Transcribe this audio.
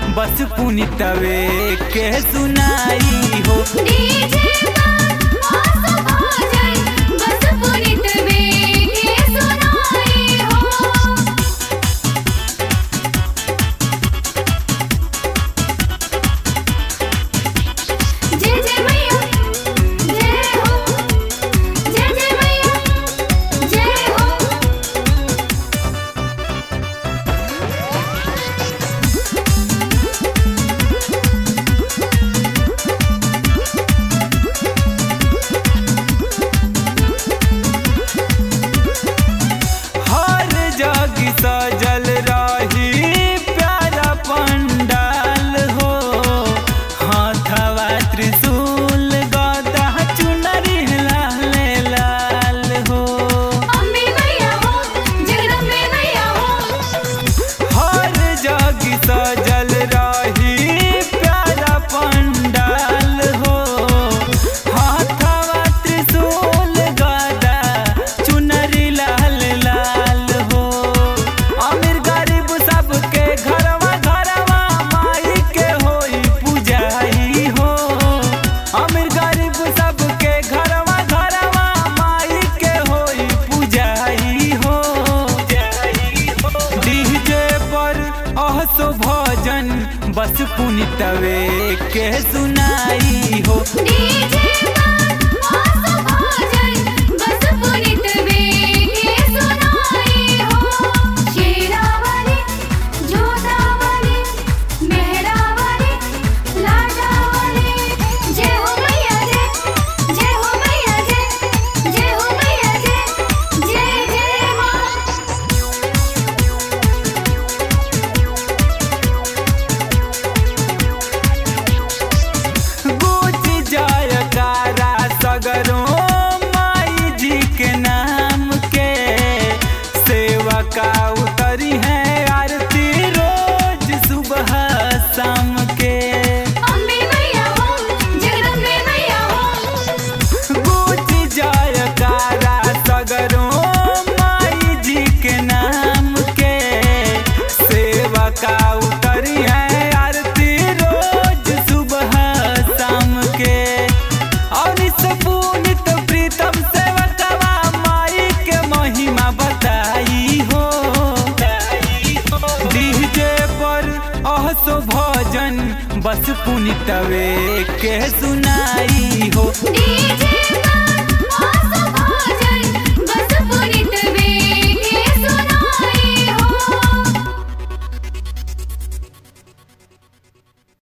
बस पुनितवे के सुनाई हो। डीजे पर आसो भजन बस पुनितवे के सुनाई हो। जय जय मैया जय हो, जय जय मैया जय हो। हर जग सजल रही प्यारा पंडाल हो। हाथवा त्रिशूल गदा चुनरी लाल लाल हो। अम्बे मैया हो, जगदम्बे मैया हो। हर जग सजल रही प्यारा पंडाल हो। हाथवा त्रिशूल गदा चुनरी लाल लाल हो। अमीर गरीब सबके घरवा घरवा माई के होई पूजाई हो। अमीर गरीब सबके घरवा घरवा माई के होई पूजाई हो। डीजे पर अहसो भजन बस पुनितवे के सुनाई हो। डीजे पर आसो भजन बस पुनितवे के सुनाई हो। शेरावाली जोतावाली मेहरावाली लाटावाली जय हो मैया जय हो मैया जय हो मैया जय जय मां। गूंज जयकारा सगरों माई जी के नाम के। सेवका उतरी है आरती रोज सुबह शाम के। अम्बे मैया हो, जगदम्बे मैया हो। गूंज जयकारा सगरों माई जी के नाम के। सेवका उतरी है आरती रोज सुबह शाम के। और इस पुनित प्रीतम सेवकवा माई के महिमा बताई हो। डीजे पर अहसो भजन बस पुनितवे के सुनाई